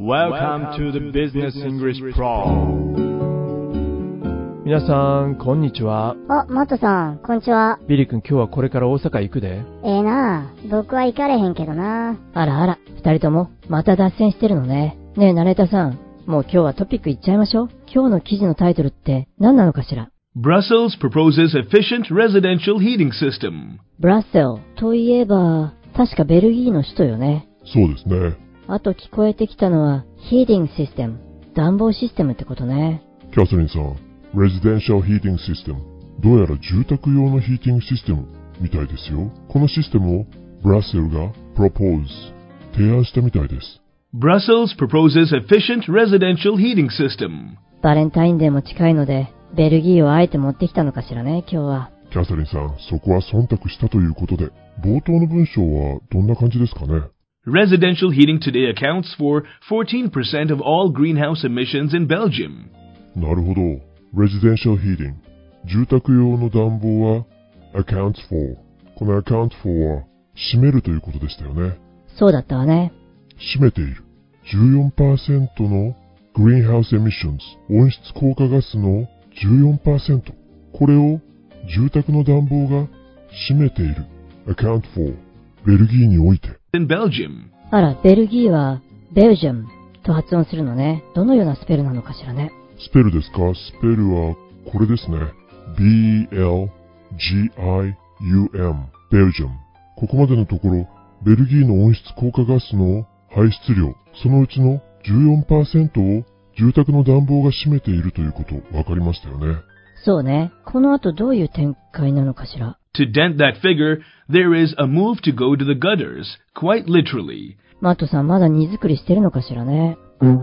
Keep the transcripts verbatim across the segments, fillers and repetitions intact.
Welcome to the Business English Pro。 皆さんこんにちは。 あ、マットさん、こんにちは。 ビリー君、今日はこれから大阪行くで。 ええなあ、僕は行かれへんけどな。 あらあら、二人ともまた脱線してるのね。ねえ、ナレーターさん、もう今日はトピックいっちゃいましょう。今日の記事のタイトルって何なのかしら。 Brussels proposes efficient residential heating system。 ブラッセルといえば確かベルギーの首都よね。 そうですね。 あと聞こえてきたのはヒーティングシステム、暖房システムってことね。 キャサリンさん、レジデンシャルヒーティングシステム、どうやら住宅用のヒーティングシステムみたいですよ。このシステムをブラッセルがプロポーズ、提案したみたいです。 Brussels proposes efficient residential heating system。 バレンタインデーも近いのでベルギーをあえて持ってきたのかしらね、今日は。 キャサリンさん、そこは忖度したということで、冒頭の文章はどんな感じですかね。 Residential heating today accounts for fourteen percent of all greenhouse emissions in Belgium。 なるほど。レジデンシャルヒーティング、住宅用の暖房は accounts for。 この account for は占めるということでしたよね。 そうだったわね。 占めている じゅうよんパーセント のグリーンハウスエミッションズ、温室効果ガスの じゅうよんパーセント、 これを住宅の暖房が占めている account for、 ベルギーにおいて。 In Belgium。 あら、ベルギーはベルジュムと発音するのね。どのようなスペルなのかしらね。 スペルですか。スペルはこれですね。 ビー エル ジー アイ ユー エム ベルジュム。ここまでのところ、ベルギーの温室効果ガスの排出量、そのうちの じゅうよんパーセント を住宅の暖房が占めているということ分かりましたよね。 そうね。この後どういう展開なのかしら。 To dent that figure, there is a move to go to the gutters, quite literally。 マットさん、まだ荷造りしてるのかしらね。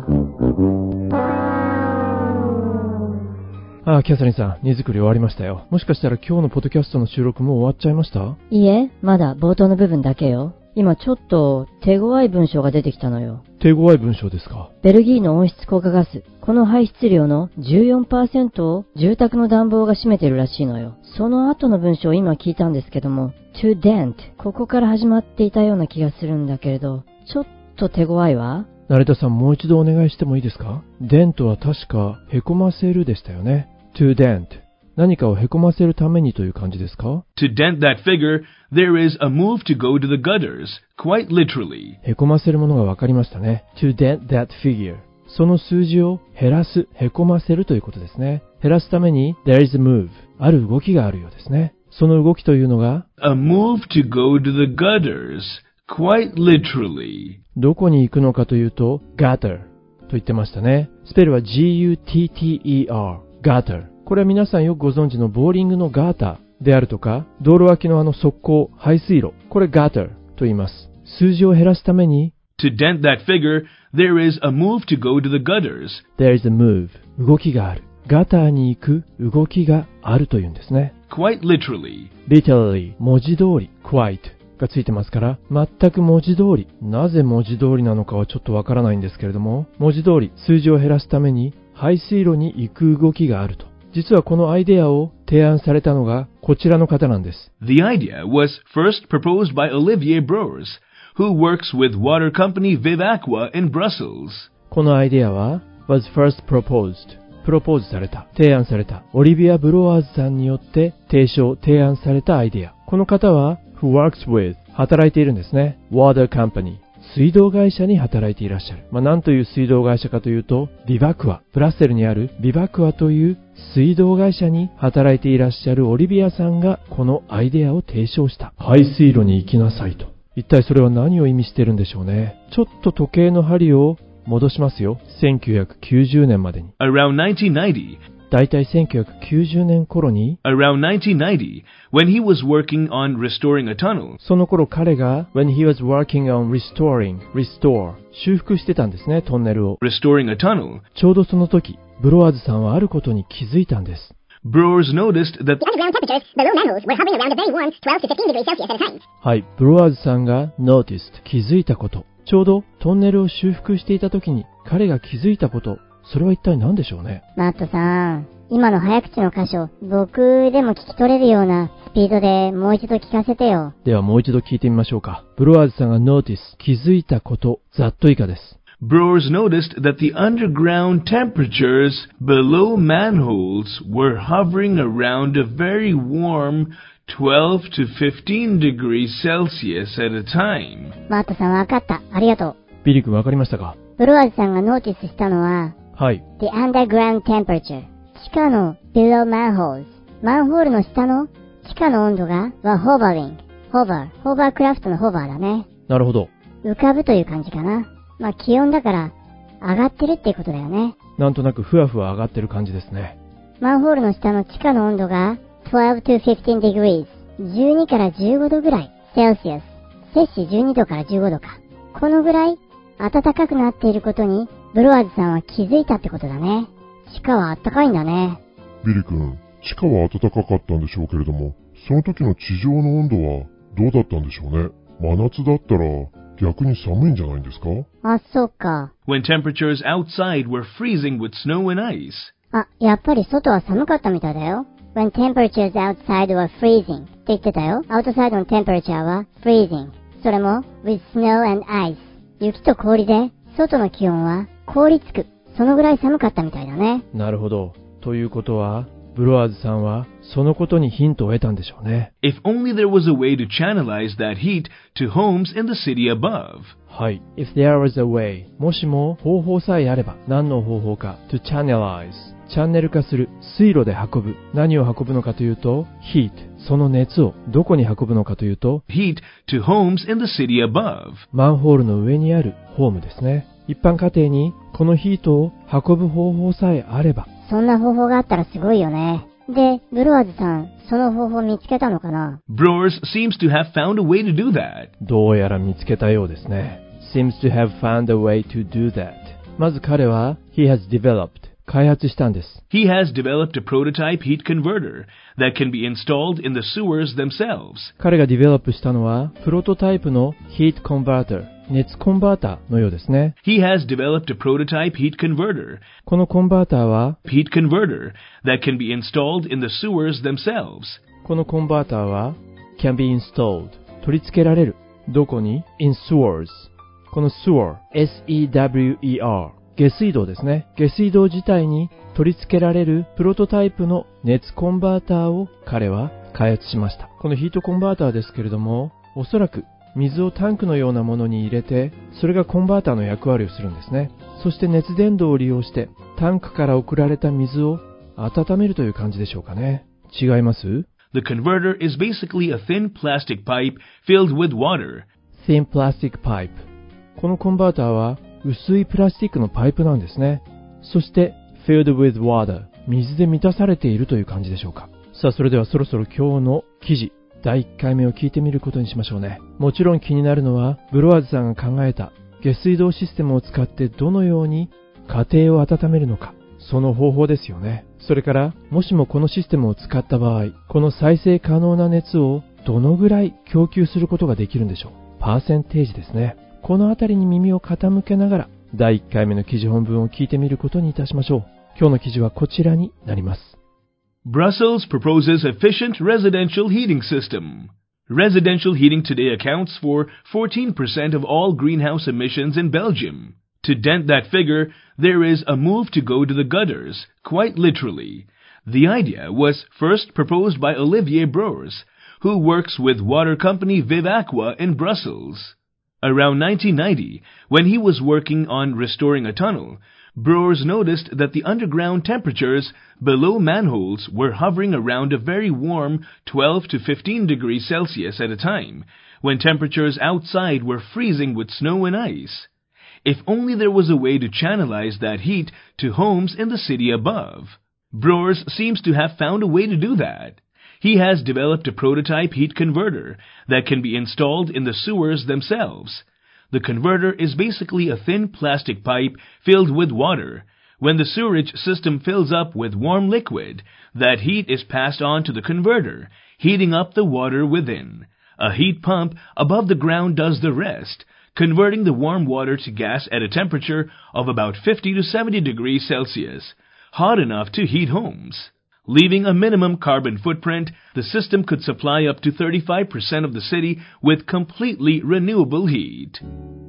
ああ、キャサリンさん、荷造り終わりましたよ。もしかしたら今日のポッドキャストの収録も終わっちゃいました？ いいえ、まだ冒頭の部分だけよ。今ちょっと手強い文章が出てきたのよ。 手強い文章ですか？ ベルギーの温室効果ガス、この排出量の じゅうよんパーセント を住宅の暖房が占めてるらしいのよ。その後の文章を今聞いたんですけども、to dent、ここから始まっていたような気がするんだけれど、ちょっと手強いわ。 成田さん、もう一度お願いしてもいいですか？デントは確かへこませるでしたよね。to dent、何かをへこませるためにという感じですか？ To dent that figure, there is a move to go to the gutters, quite literally。 へこませるものが分かりましたね。to dent that figure、 その数字を減らす、へこませるということですね。減らすために there is a move、 ある動きがあるようですね。その動きというのが A move to go to the gutters, quite literally。 どこに行くのかというと gutter と言ってましたね。スペルは ジーユーティーティーイーアール、 gutter。 これは皆さんよくご存知のボーリングのガーターであるとか、道路脇のあの側溝、排水路、これ gutter と言います。数字を減らすために To dent that figure, there is a move to go to the gutters。 there is a move、 動きがある。ガターに行く動きがあるというんですね。 Quite literally。 literally、 文字通り、quiteがついてますから、全く文字通り。なぜ文字通りなのかはちょっとわからないんですけれども、文字通り数字を減らすために排水路に行く動きがあると。実はこのアイデアを提案されたのがこちらの方なんです。 The idea was first proposed by Olivier Breurs, who works with water company Vivaqua in Brussels。 このアイデアは was first proposed、 プロポーズされた、提案された、オリビア・ブロワーズさんによって提唱、提案されたアイデア。この方は who works with、 働いているんですね。 water company、水道会社に働いていらっしゃる。まあ、何という水道会社かというと、ビバクア、ブラッセルにあるビバクアという水道会社に働いていらっしゃるオリビアさんがこのアイデアを提唱した。排水路に行きなさいと。一体それは何を意味しているんでしょうね。ちょっと時計の針を戻しますよ。せんきゅうひゃくきゅうじゅうねんまでに。 Around nineteen ninety。 だいたいせんきゅうひゃくきゅうじゅうねん頃に Around nineteen ninety, when he was working on restoring a tunnel。 その頃彼が when he was working on restoring, restore 修復してたんですね、トンネルを。 Restoring a tunnel。 ちょうどその時、ブロワーズさんはあることに気づいたんです。 Breurs noticed that The underground temperatures below manholes were hovering around a very warm twelve to fifteen degrees Celsius at a time。 はい、 ブロワーズさんが noticed 気づいたこと。ちょうどトンネルを修復していた時に彼が気づいたこと、それは一体何でしょうね。 マットさん、今の早口の箇所、僕でも聞き取れるようなスピードでもう一度聞かせてよ。 ではもう一度聞いてみましょうか。ブロワーズさんが notice 気づいたこと、ざっと以下です。 Brewers noticed that the underground temperatures below manholes were hovering around a very warm twelve to fifteen degrees Celsius at a time. マットさんわかった。ありがとう。 ビリー君わかりましたか？ ブロワーズさんがノーティスしたのは、 はい。 The underground temperature。地下の below manholes。マンホールの下の地下の温度がは hovering。hover。ホーバークラフトのホーバーだね。 なるほど。 浮かぶという感じかな。まあ気温だから上がってるっていうことだよね。 なんとなくふわふわ上がってる感じですね。 マンホールの下の地下の温度がtwelve to fifteen degrees。じゅうにからじゅうごどぐらい。Celsius。摂氏じゅうにどからじゅうごどか。このぐらい暖かくなっていることにブロワーズさんは気づいたってことだね。地下は暖かいんだね。 ビリ君、地下は暖かかったんでしょうけれども、その時の地上の温度はどうだったんでしょうね。真夏だったら逆に寒いんじゃないんですか？ あ、そうか。 When temperatures outside were freezing with snow and ice. あ、やっぱり外は寒かったみたいだよ。When temperatures outside were freezing って言ってたよ。outside の temperature は freezing。それも with snow and ice。雪と氷で外の気温は凍りつく。そのぐらい寒かったみたいだね。 なるほど。ということは、ブロワーズさんはそのことにヒントを得たんでしょうね。 If only there was a way to channelize that heat to homes in the city above. はい。If there was a way、もしも方法さえあれば、何の方法か to channelize、チャンネル化する、水路で運ぶ。何を運ぶのかというと heat、その熱をどこに運ぶのかというと heat to homes in the city above. マンホールの上にあるホームですね。一般家庭にこのヒートを運ぶ方法さえあれば。 そんな方法があったらすごいよね。で、ブロワーズさん、その方法見つけたのかな？ Brewers seems to have found a way to do that. どうやら見つけたようですね。seems to have found a way to do that. まず彼は he has developed 開発したんです。 He has developed a prototype heat converter that can be installed in the sewers themselves. 彼がディベロップしたのはプロトタイプの heat converter 熱コンバーターのようですね。 He has developed a prototype heat converter. このコンバーターは heat converter that can be installed in the sewers themselves. このコンバーターは can be installed 取り付けられる。どこに in sewers この sewer S E W E R 下水道ですね。下水道自体に取り付けられるプロトタイプの熱コンバーターを彼は開発しました。このヒートコンバーターですけれども、おそらく水をタンクのようなものに入れて、それがコンバーターの役割をするんですね。そして熱伝導を利用してタンクから送られた水を温めるという感じでしょうかね。違います？ The converter is basically a thin plastic pipe filled with water. Thin plastic pipe このコンバーターは薄いプラスチックのパイプなんですね。そして filled with water 水で満たされているという感じでしょうか。さあそれではそろそろ今日の記事だいいっかいめを聞いてみることにしましょうね。もちろん気になるのはブロワーズさんが考えた下水道システムを使ってどのように家庭を温めるのか、その方法ですよね。それからもしもこのシステムを使った場合、この再生可能な熱をどのぐらい供給することができるんでしょう。パーセンテージですね。このあたりに耳を傾けながらだいいっかいめの記事本文を聞いてみることにいたしましょう。今日の記事はこちらになります。 Brussels proposes efficient residential heating system. Residential heating today accounts for fourteen percent of all greenhouse emissions in Belgium. To dent that figure, there is a move to go to the gutters, quite literally. The idea was first proposed by Olivier Breurs, who works with water company Vivaqua in Brussels. Around nineteen ninety, when he was working on restoring a tunnel, Breurs noticed that the underground temperatures below manholes were hovering around a very warm twelve to fifteen degrees Celsius at a time, when temperatures outside were freezing with snow and ice. If only there was a way to channelize that heat to homes in the city above. Breurs seems to have found a way to do that. He has developed a prototype heat converter that can be installed in the sewers themselves. The converter is basically a thin plastic pipe filled with water. When the sewerage system fills up with warm liquid, that heat is passed on to the converter, heating up the water within. A heat pump above the ground does the rest, converting the warm water to gas at a temperature of about fifty to seventy degrees Celsius, hot enough to heat homes. Leaving a minimum carbon footprint, the system could supply up to thirty-five percent of the city with completely renewable heat.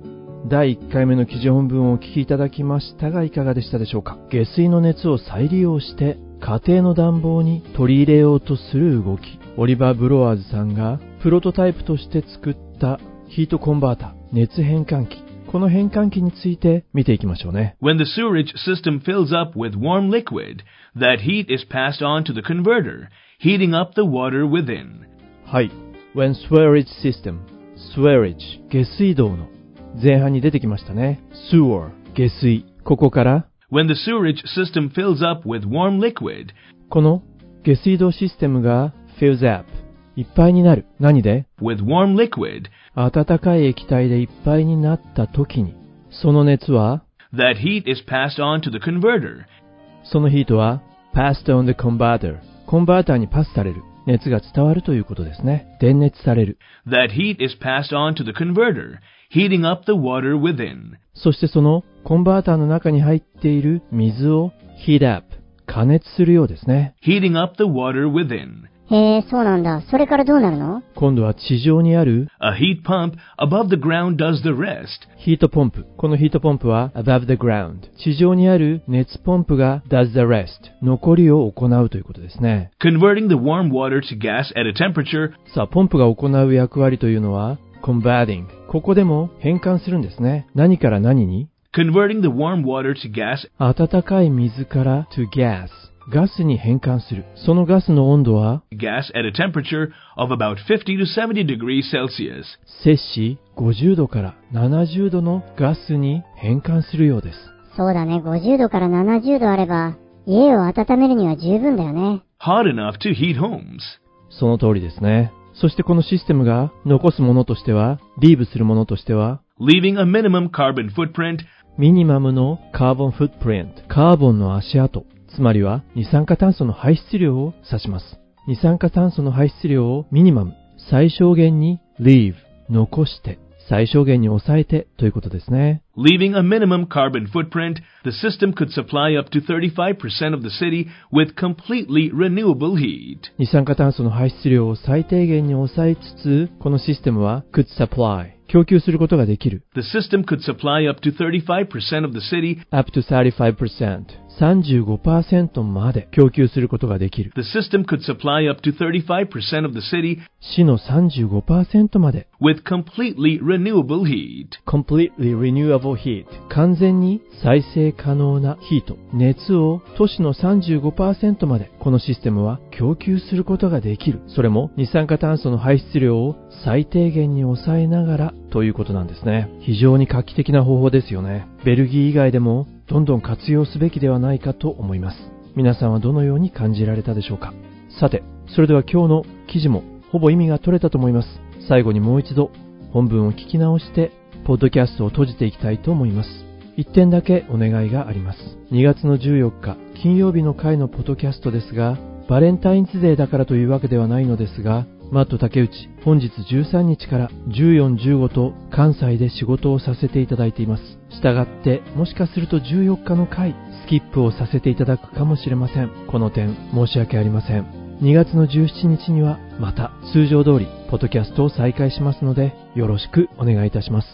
だいいっかいめの記事本文をお聞きいただきましたがいかがでしたでしょうか。下水の熱を再利用して家庭の暖房に取り入れようとする動き。オリバー・ブロワーズさんがプロトタイプとして作ったヒートコンバーター、熱変換器。この変換器について見ていきましょうね。 When the sewerage system fills up with warm liquid, that heat is passed on to the converter, heating up the water within. はい。When sewerage system, sewerage 下水道の前半に出てきましたね。sewer 下水。ここから When the sewerage system fills up with warm liquid, この下水道システムが fills up いっぱいになる。何で with warm liquid, 温かい液体でいっぱいになった時に、その熱は that heat is passed on to the converter. そのヒートは passed on the converter コンバーターにパスされる。熱が伝わるということですね。電熱される。 That heat is passed on to the converter, heating up the water within. そしてそのコンバーターの中に入っている水を heat up 加熱するようですね。 Heating up the water within. へえ、そうなんだ。それからどうなるの？ 今度は地上にある A heat pump above the ground does the rest. ヒートポンプ。このヒートポンプは above the ground。地上にある熱ポンプが does the rest。残りを行うということですね。 Converting the warm water to gas at a temperature. さあ、ポンプが行う役割というのは converting。ここでも変換するんですね。何から何に？ Converting the warm water to gas. 温かい水から to gas。ガスに変換する。そのガスの温度は gas at a temperature of about fifty to seventy degrees Celsius. 摂氏ごじゅうどからななじゅうどのガスに変換するようです。 そうだね。ごじゅうどからななじゅうどあれば、家を温めるには十分だよね。 Hot enough to heat homes. その通りですね。そしてこのシステムが残すものとしては、リーブするものとしては、 leaving a minimum carbon footprint. ミニマムのカーボンフットプリント、カーボンの足跡。つまりは二酸化炭素の排出量を指します。二酸化炭素の排出量をミニマム、最小限に leave、残して、最小限に抑えてということですね。 Leaving a minimum carbon footprint, the system could supply up to thirty-five percent of the city with completely renewable heat. 二酸化炭素の排出量を最低限に抑えつつ、このシステムは could supply、供給することができる。 The system could supply up to thirty-five percent of the city, up to thirty-five percent、さんじゅうごパーセント まで供給することができる。 the system could supply up to thirty-five percent of the city 市の さんじゅうごパーセント まで with completely renewable heat. completely renewable heat 完全に再生可能なヒート、熱を都市の さんじゅうごパーセント までこのシステムは供給することができる。それも二酸化炭素の排出量を最低限に抑えながらということなんですね。非常に画期的な方法ですよね。ベルギー以外でもどんどん活用すべきではないかと思います。皆さんはどのように感じられたでしょうか。さて、それでは今日の記事もほぼ意味が取れたと思います。最後にもう一度本文を聞き直してポッドキャストを閉じていきたいと思います。一点だけお願いがあります。にがつのじゅうよっか金曜日の回のポッドキャストですが、バレンタインズデーだからというわけではないのですが、マット竹内、本日じゅうさんにちからじゅうよん、じゅうごと関西で仕事をさせていただいています。したがって、もしかするとじゅうよっかの回、スキップをさせていただくかもしれません。この点、申し訳ありません。にがつのじゅうしちにちには、また通常通り、ポッドキャストを再開しますので、よろしくお願いいたします。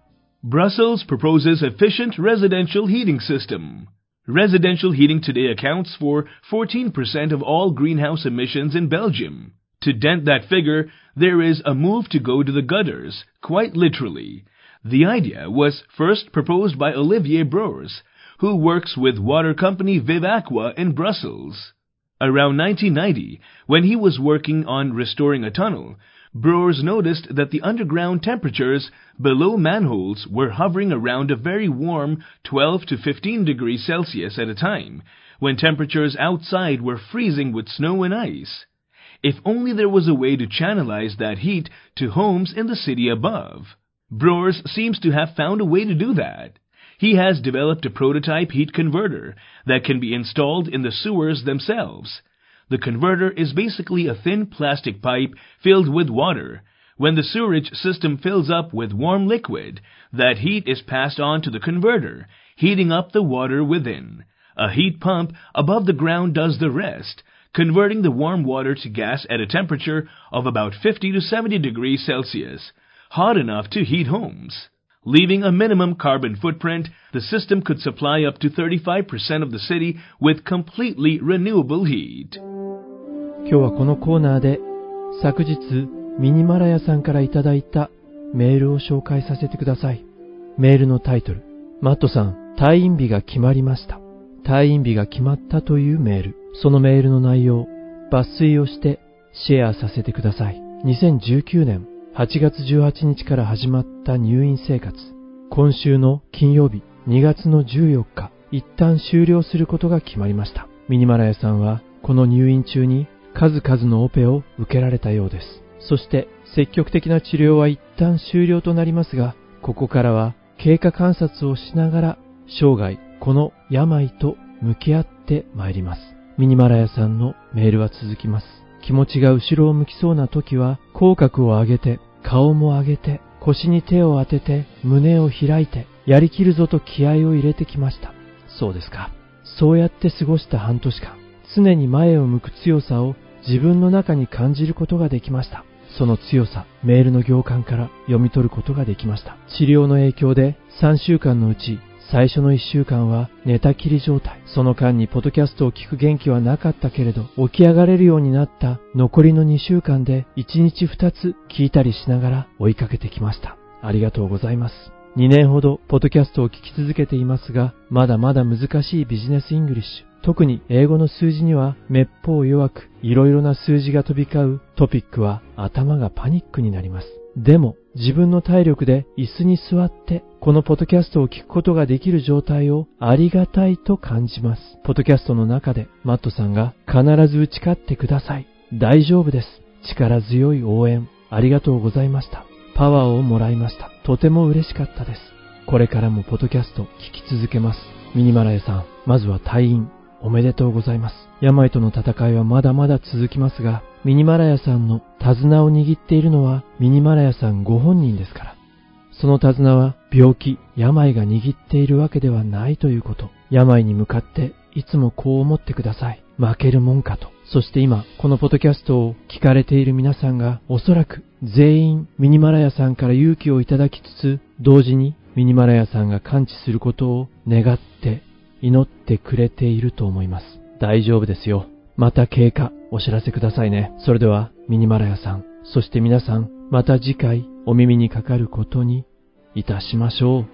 Brussels proposes efficient residential heating system. Residential heating today accounts for fourteen percent of all greenhouse emissions in Belgium. To dent that figure, there is a move to go to the gutters, quite literally. The idea was first proposed by Olivier Breurs, who works with water company Vivaqua in Brussels. Around nineteen ninety, when he was working on restoring a tunnel, Breurs noticed that the underground temperatures below manholes were hovering around a very warm twelve to fifteen degrees Celsius at a time, when temperatures outside were freezing with snow and ice. If only there was a way to channelize that heat to homes in the city above. Breurs seems to have found a way to do that. He has developed a prototype heat converter that can be installed in the sewers themselves. The converter is basically a thin plastic pipe filled with water. When the sewerage system fills up with warm liquid, that heat is passed on to the converter, heating up the water within. A heat pump above the ground does the rest, converting the warm water to gas at a temperature of about fifty to seventy degrees Celsius, hot enough to heat homes. Leaving a minimum carbon footprint, the system could supply up to thirty-five percent of the city with completely renewable heat. 今日はこのコーナーで昨日ミニマラヤさんからいただいたメールを紹介させてください。メールのタイトル、マットさん、退院日が決まりました。退院日が決まったというメール。そのメールの内容、抜粋をしてシェアさせてください。にせんじゅうきゅうねんはちがつじゅうはちにちから始まった入院生活。今週の金曜日にがつのじゅうよっか、一旦終了することが決まりました。ミニマラヤさんはこの入院中に数々のオペを受けられたようです。そして積極的な治療は一旦終了となりますが、ここからは経過観察をしながら生涯この病と向き合ってまいります。ミニマラヤさんのメールは続きます。気持ちが後ろを向きそうな時は口角を上げて、顔も上げて、腰に手を当てて、胸を開いて、やりきるぞと気合を入れてきました。そうですか。そうやって過ごした半年間、常に前を向く強さを自分の中に感じることができました。その強さ、メールの行間から読み取ることができました。治療の影響でさんしゅうかんのうち最初のいっしゅうかんは寝たきり状態。その間にポッドキャストを聞く元気はなかったけれど、起き上がれるようになった残りのにしゅうかんでいちにちふたつ聞いたりしながら追いかけてきました。ありがとうございます。にねんほどポッドキャストを聞き続けていますが、まだまだ難しいビジネスイングリッシュ。特に英語の数字にはめっぽう弱く、いろいろな数字が飛び交うトピックは頭がパニックになります。でも自分の体力で椅子に座ってこのポッドキャストを聞くことができる状態をありがたいと感じます。ポッドキャストの中でマットさんが必ず打ち勝ってください。大丈夫です。力強い応援ありがとうございました。パワーをもらいました。とても嬉しかったです。これからもポッドキャスト聞き続けます。ミニマラヤさん、まずは退院おめでとうございます。病との戦いはまだまだ続きますが、ミニマラヤさんの手綱を握っているのはミニマラヤさんご本人ですから。その手綱は病気、病が握っているわけではないということ。病に向かっていつもこう思ってください。負けるもんかと。そして今、このポッドキャストを聞かれている皆さんがおそらく全員ミニマラヤさんから勇気をいただきつつ、同時にミニマラヤさんが完治することを願って祈ってくれていると思います。大丈夫ですよ。また経過お知らせくださいね。それではミニマラヤさん、そして皆さん、また次回お耳にかかることにいたしましょう。